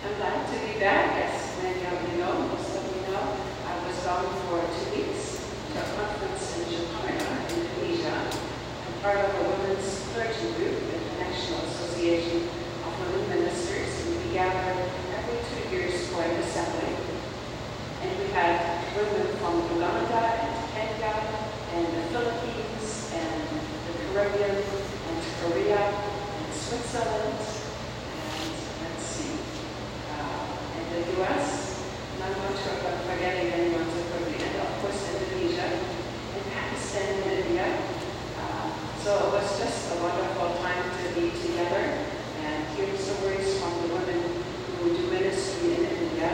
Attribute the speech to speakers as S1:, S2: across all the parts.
S1: I'm glad to be back. As many of you know, most of you know, I was gone for 2 weeks to a conference in Jakarta, Indonesia. I'm part of a women's clergy group at the National Association of Women Ministers, and we gather every 2 years for an assembly. And we had women from Uganda and Kenya and the Philippines and the Caribbean and Korea and Switzerland. The U.S., and I'm not sure if I'm forgetting anyone, and of course Indonesia, and Pakistan and India. So it was just a wonderful time to be together and hear stories from the women who do ministry in India,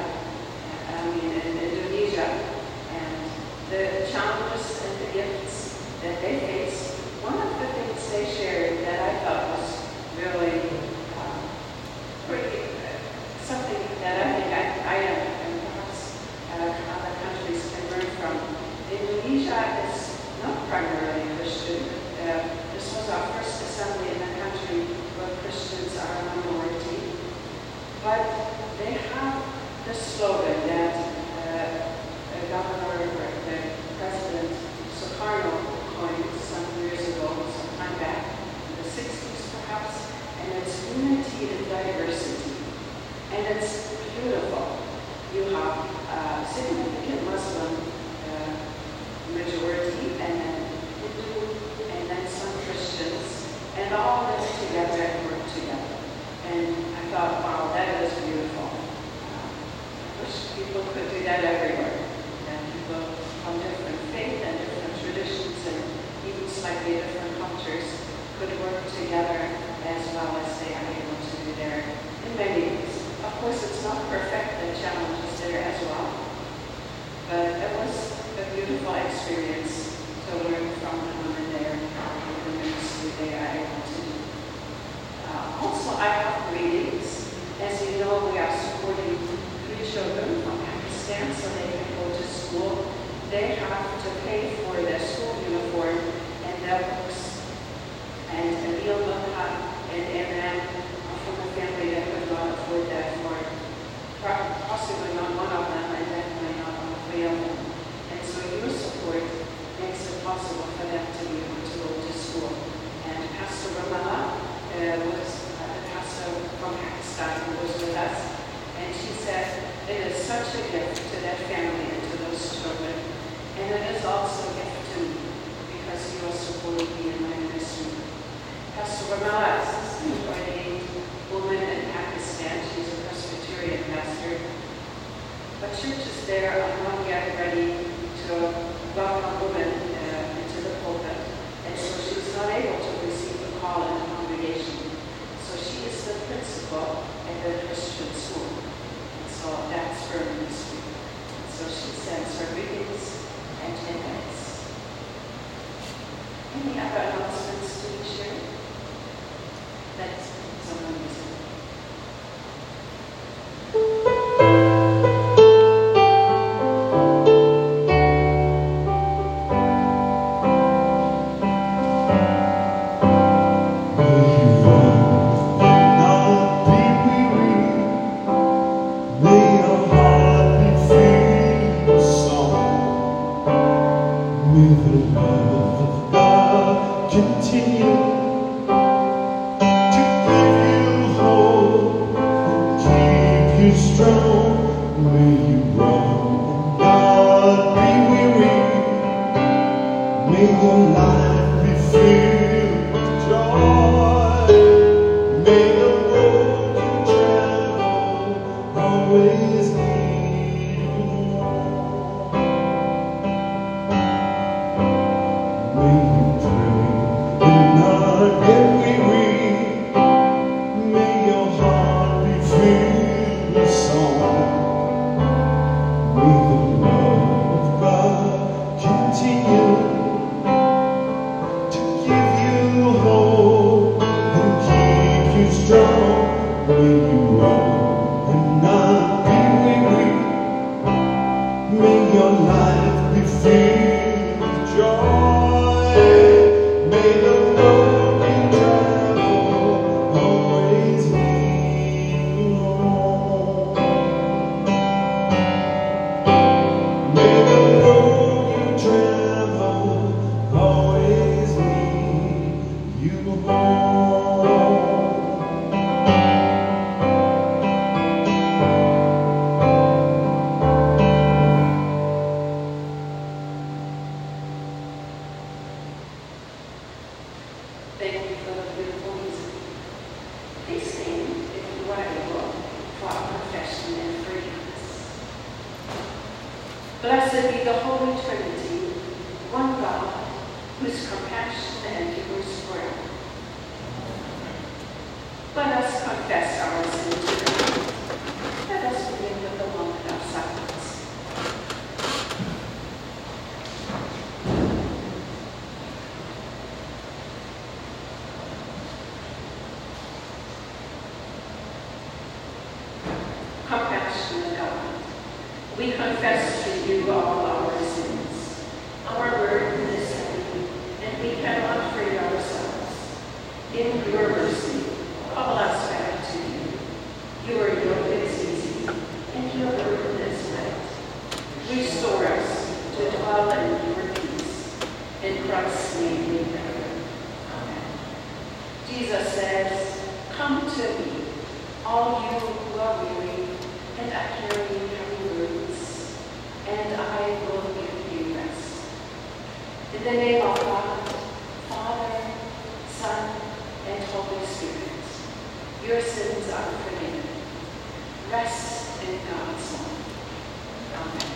S1: in Indonesia, and the challenges and the gifts that they face. One of the things they shared that I thought was really pretty something that I think I and perhaps other countries can learn from. Indonesia is not primarily Christian. This was our first assembly in a country where Christians are a minority. But they have the slogan that Governor, the President Sukarno coined some years ago, some time back, in the 60s perhaps, and it's unity in diversity. And it's beautiful. You have a significant Muslim majority, and then Hindu, and then some Christians, and all live together and work together. And I thought, wow, that is beautiful. I wish people could do that everywhere. And people from different faith and different traditions and even slightly different cultures could work together as well as they are able to do there in many ways. Of course, it's not perfect, the challenge is there as well. But it was a beautiful experience to learn from the women there and the ministry they are able to do. Also, I have readings. As you know, we are supporting 3 children from Pakistan so they can go to school. They have to pay for their school uniform and their books. And Emil Mukha and Imran from a family that could not afford that for possibly not one of them and definitely not all 3 of them. And so your support makes it possible for them to be able to go to school. And Pastor Ramala was the pastor from Pakistan who was with us, and she said it is such a gift to that family and to those children. And it is also a gift to me because you are supporting me in my ministry. Pastor Ramala is an ordained woman in Pakistan. She's a Presbyterian pastor. But churches there are not yet ready to welcome women into the pulpit. And so she's not able to receive the call in the congregation. So she is the principal at the Christian school. And so that's her ministry. And so she sends her greetings and invites. Any other announcements to be shared? That's someone who's Blessed be the Holy Trinity, one God, whose compassion endures forever. Let us confess our sins together. Let us begin with the moment of silence. Compassionate God, we confess to you all our sins. Our burden is heavy, and we cannot free ourselves. In your mercy, call us back to you. Your yoke is easy, and your burden is light. Restore us to dwell in your peace. In Christ's name we pray. Amen. Jesus says, "Come to me, all you who are weary and are carrying heavy burdens, and I will give you rest." In the name of God, Father, Son, and Holy Spirit, your sins are forgiven. Rest in God's love. Amen.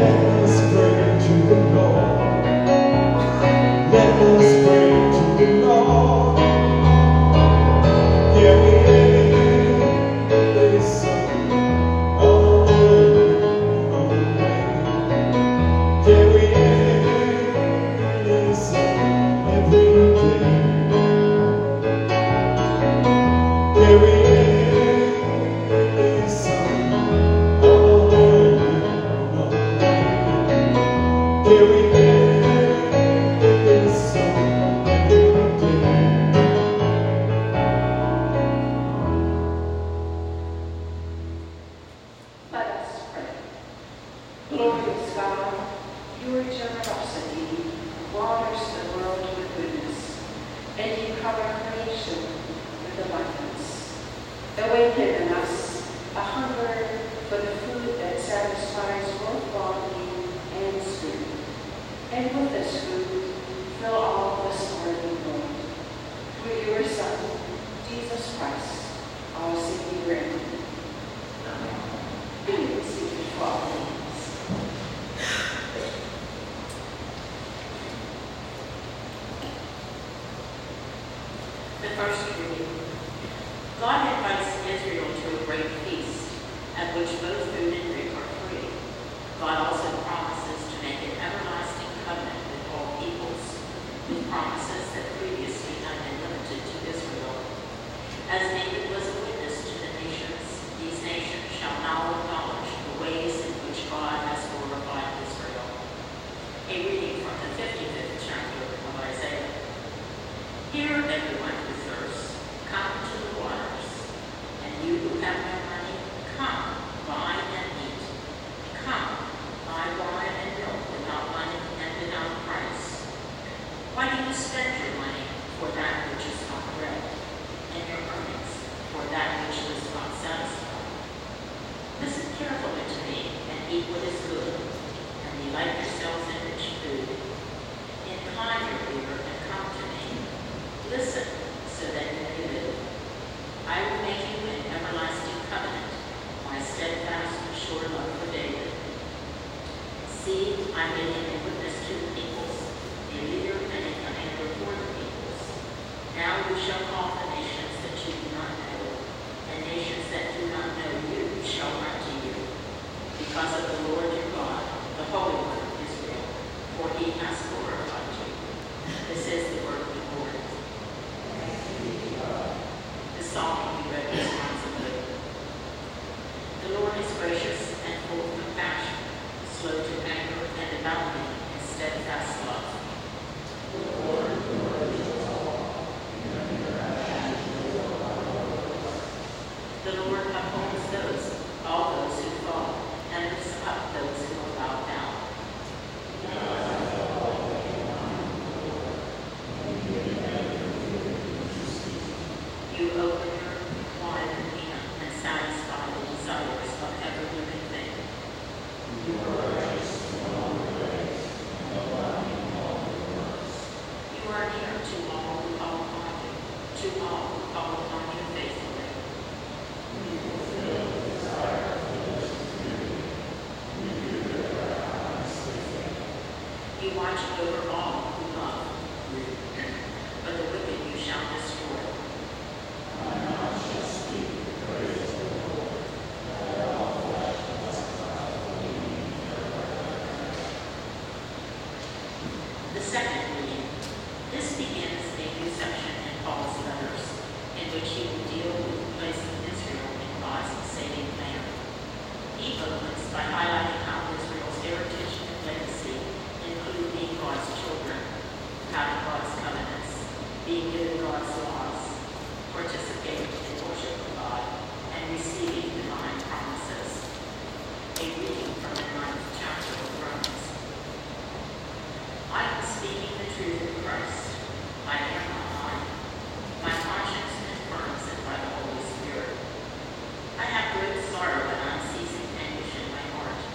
S2: I have great sorrow and unceasing anguish in my heart.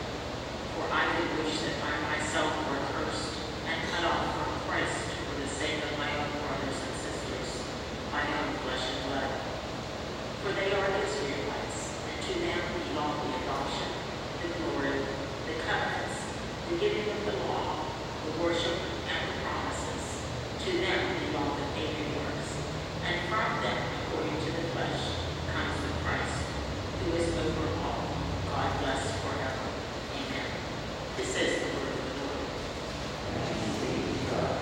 S2: giving of the law, the worship, and the promises. To them belong the pagan works, and from them, according to the flesh, comes the Christ, who is over all. God bless forever. Amen. This is the word of the Lord. Thanks be to God.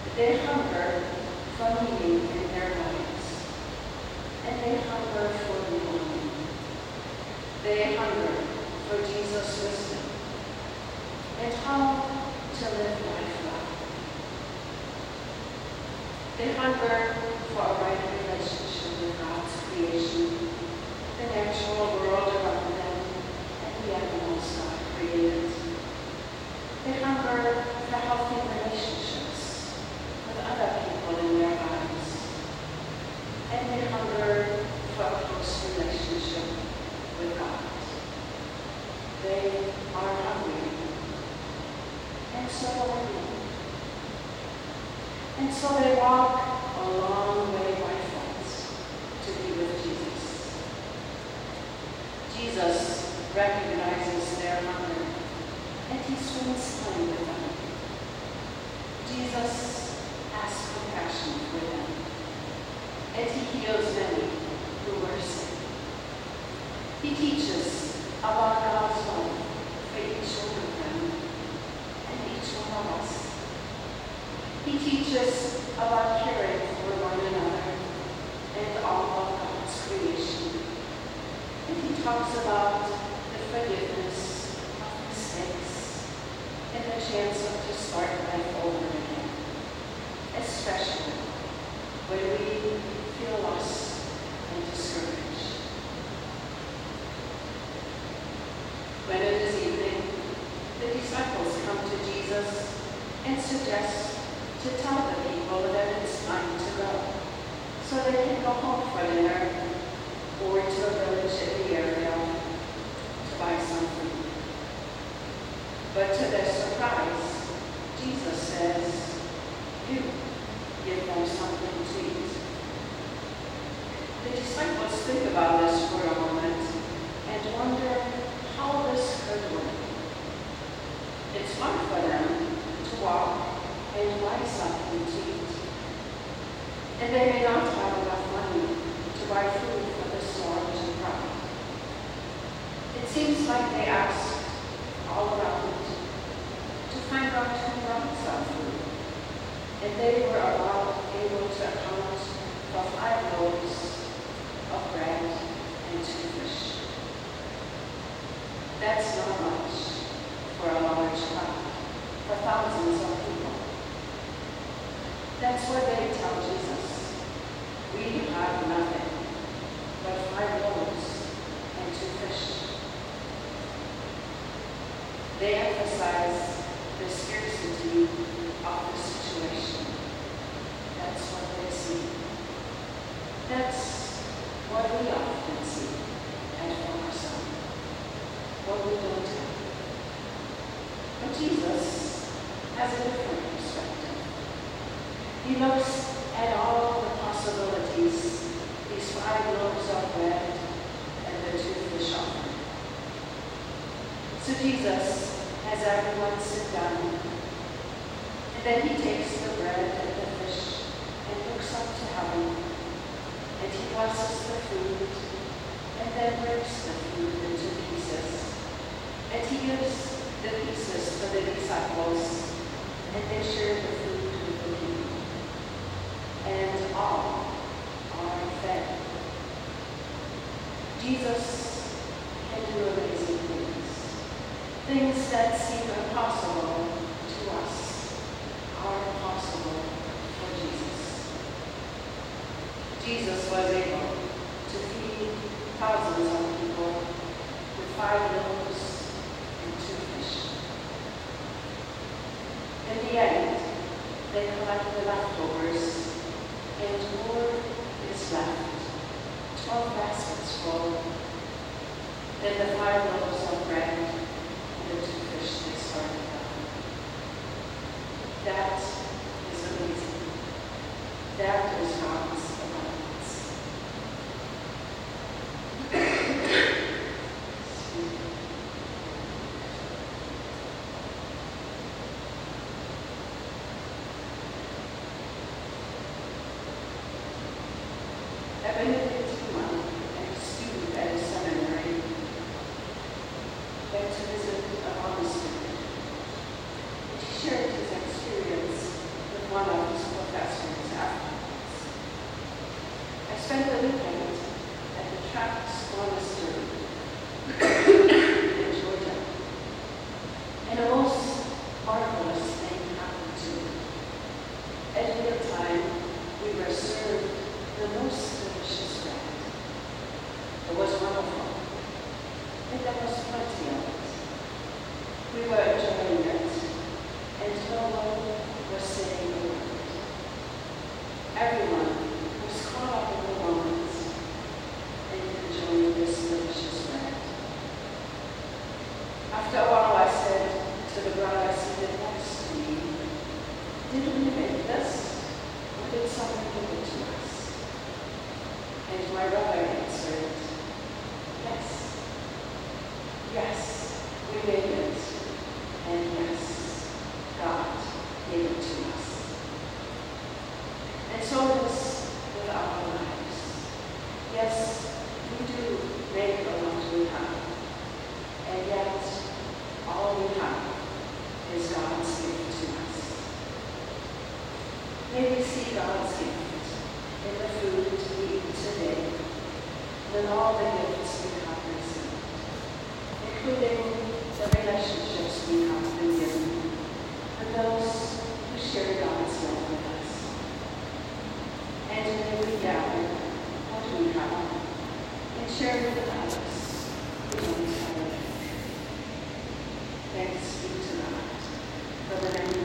S1: They hunger for meaning in their lives, and they hunger for They hunger for Jesus' wisdom and how to live life well. They hunger for a right relationship with God's creation, the natural world around them, and the animals God created. They hunger for healthy relationships with other people in their lives. And they hunger for a close relationship with God. They are hungry. And so are we. And so they walk a long way by foot to be with Jesus. Jesus recognizes their hunger, and he spends time with them. Jesus has compassion for them, and he heals many who are sick. He teaches about God's love for each one of them and each one of us. He teaches about caring for one another and all of God's creation. And he talks about the forgiveness of mistakes and the chance to start life over again, especially when we feel lost and discouraged. When it is evening, the disciples come to Jesus and suggest to tell the people that it's time to go, so they can go home for dinner or to a village in the area to buy some food. But to their surprise, Jesus says, "You give them something to eat." The disciples think about this for a moment and wonder how this could work. It's hard for them to walk and buy something to eat. And they may not have enough money to buy food for the storm to come. It seems like they asked all around to find out who brought some food. And they were able to account for 5 loaves of bread and 2 fish. That's not much for a large crowd, for thousands of people. That's what they tell Jesus. We have nothing but 5 loaves and 2 fish. They emphasize the scarcity of the situation. That's what they see. That's what we often see and for ourselves. What we don't have. But Jesus has a different perspective. He looks at all the possibilities these 5 loaves of bread and the 2 fish offer. So Jesus has everyone sit down, and then he takes the bread and the fish and looks up to heaven, and he blesses the food, and then breaks the food into pieces, and he gives the pieces to the disciples, and they share the food with the people. And all are fed. Jesus can do amazing things that seem impossible to us are possible for Jesus. Jesus was able to feed thousands of people with 5 loaves and 2 fish. In the end, they collect the leftovers, and more is left, 12 baskets full. Then the 5 loaves of bread and the 2 fish they started out. That is amazing. That is God's abundance. At Benedict Humann, a student at a seminary, went to visit a monastery. He shared his experience It was wonderful. And there was plenty of it. We were enjoying it, and no one was saying a word. Everyone was caught up in the moment and enjoying this delicious bread. After a while, I said to the brother seated next to me, "Did we make this, or did someone give it to us?" And my brother answered, "Yes. Yes, we made it. And yes, God gave it to us." And so it is with our lives. Yes, we do make a lot we have. And yet, all we have is God's gift to us. May we see God's gift in the food we eat today, and in all the gifts we have received, including the relationships we have been given, and those who share God's love with us. And may we gather what we have and share it with others who don't have it. Thanks be to God for the many